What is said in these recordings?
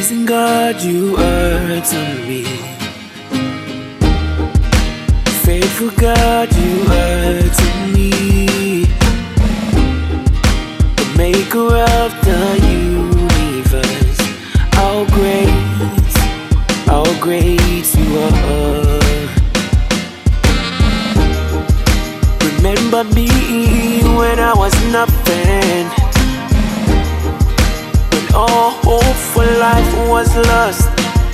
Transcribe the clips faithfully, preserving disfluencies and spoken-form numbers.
Amazing God, you are to me. Faithful God, you are to me. The maker of the universe. How great, how great you are. Remember me when I was nothing, when all hope for life was lost.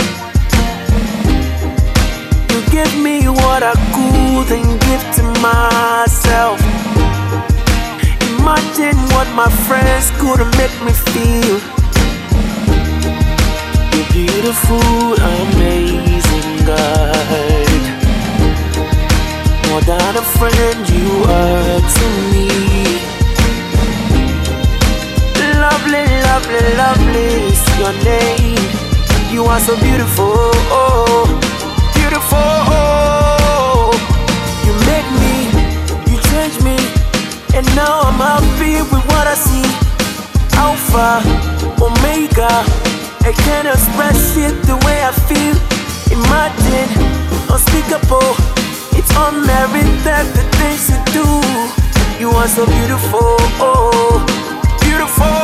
You give me what I couldn't give to myself. Imagine what my friends couldn't make me feel. You're beautiful, amazing God. More than a friend, you are to me. Lovely, lovely, lovely is your name. You are so beautiful, oh, beautiful. Oh. You made me, you changed me, and now I'm happy with what I see. Alpha, Omega, I can't express it the way I feel. Imagine, unspeakable, it's unmerited the things you do. You are so beautiful, oh, beautiful.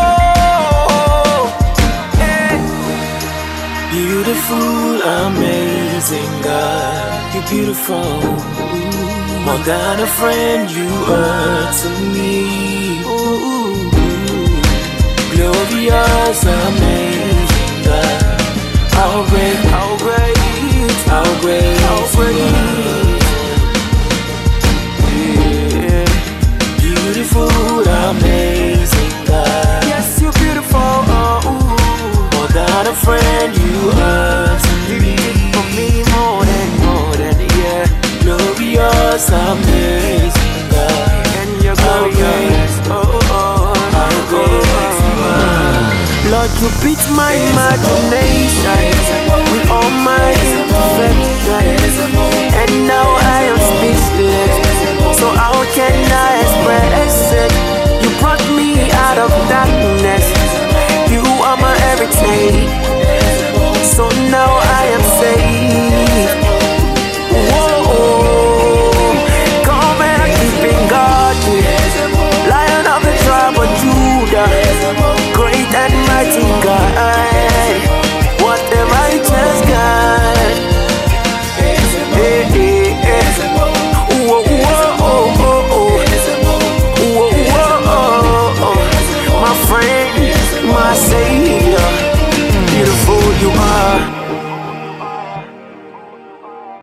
Yeah. Beautiful, amazing God, you're beautiful. More than a friend, you are to me. Ooh. Glorious, amazing God. How great, how great, how great, how great. Yeah. Beautiful, amazing God. Yes, you're beautiful. Oh, ooh. More than a friend, you are to me. For me, more than, more than, yeah. Glorious, amazing God. And you're glorious. Oh, oh, oh. How great you are. Lord, you beat my imagination with all my imperfection.